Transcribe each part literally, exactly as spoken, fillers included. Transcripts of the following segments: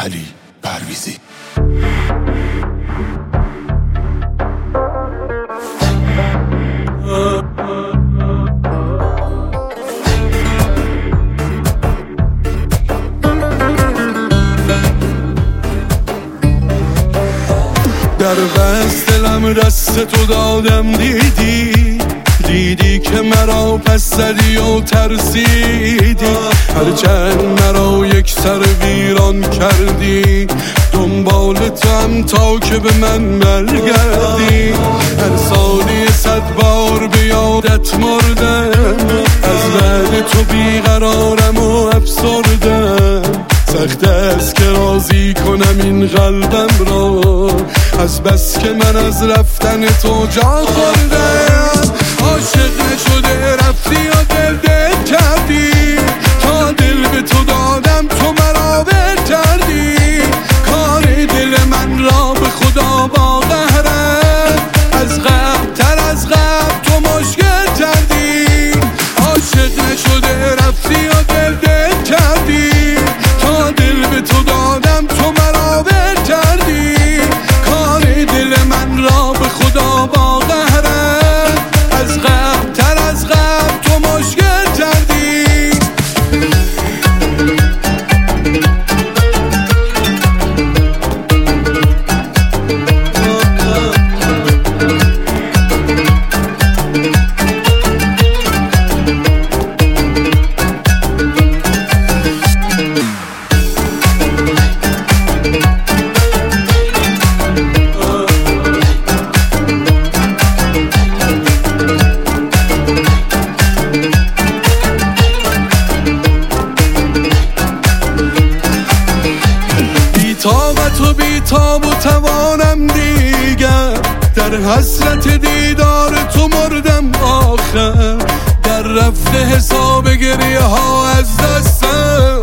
علی پرویزی. در بست دلم دست تو دادم، دیدی دیدی که مرا پس زدی و ترسیدی، هرچند مرا یک سر ویران کردی، دنبال تو هم تا که به من برگردی. هر ثانیه صد بار به یادت مردم، از بعد تو بیقرارم و افسردم، سخت است که راضی کنم این قلبم را، از بس که من از رفتن تو جا خوردم. عاشق نشده رفتی و دل دل کردی، تا دل به تو دادم تو مرا ول کردی، کار دل من را به خدا با قهرم، از قبل تر از قبل تو مشکل کردی. عاشق نشده رفتی و دل دل کردی، تا دل به تو دادم تو مرا ول کردی، کار دل من را به خدا با قهرم، از قبل تر از قبل تو مشکل کردی. طاقت و بیتاب و توانم دیگر، در حسرت دیدار تو مردم آخر، در رفته حساب گریه ها از دستم،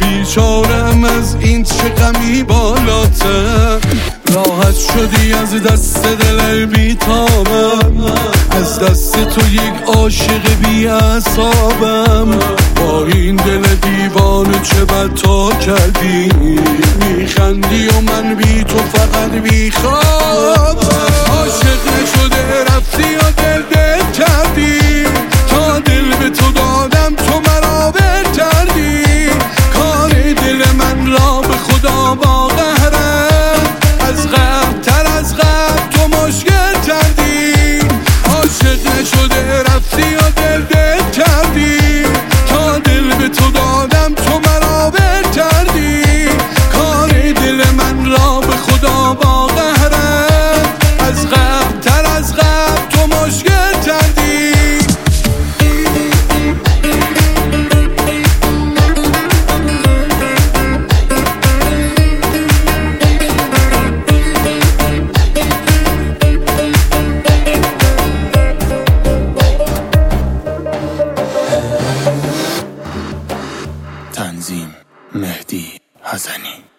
بیچارم از این چه غمی بالاتر، راحت شدی از دست دل بیتابم، از دست تو یک عاشق بی اعصابم، با این دل دیوانه چه بد تا کردی، میخندی و من بی تو فقط میخوابم. عاشق نشده رفتی و دل دل کردی، تا دل به تو دادم تو مرا ول کردی، کار دل من را به خدا با قهرم، از قبل تر از قبل تو مشکل کردی. عاشق نشده رفتی و دل دل کردی، تا دل به تو دادم تو مرا ول کردی، کار دل من را به خدا با قهرم، از قبل تر از قبل تو مشکل کردی. تنظیم مهدی حسنی.